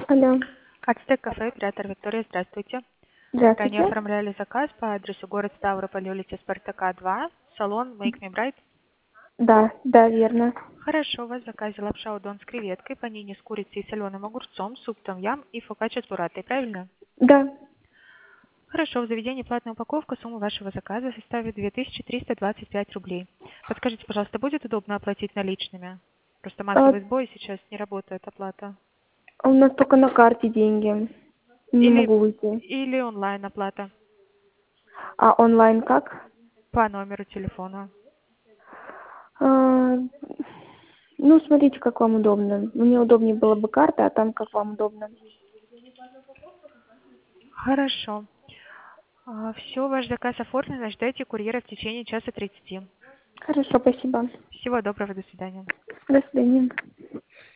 Алло, Ацтек кафе, оператор Виктория, здравствуйте. Ранее здравствуйте. оформляли заказ по адресу город Ставрополь, улица Спартака, 2, салон Make Me Bright. Да, верно. Хорошо, у вас в заказе лапша удон с креветкой, панини с курицей и соленым огурцом, суп том-ям и фокачча с бураттой, правильно? Да. Хорошо, в заведении платная упаковка, сумма вашего заказа составит 2325 рублей. Подскажите, пожалуйста, будет удобно оплатить наличными? Просто А, массовый сбой, сейчас не работает оплата. у нас только на карте деньги. Не Или, могу выйти. или онлайн оплата А онлайн как? по номеру телефона. А, ну, смотрите, как вам удобно. Мне удобнее было бы карта, а там как вам удобно. Хорошо. Все, ваш заказ оформлен, ожидайте курьера в течение часа 30. Хорошо, спасибо. Всего доброго, до свидания. До свидания.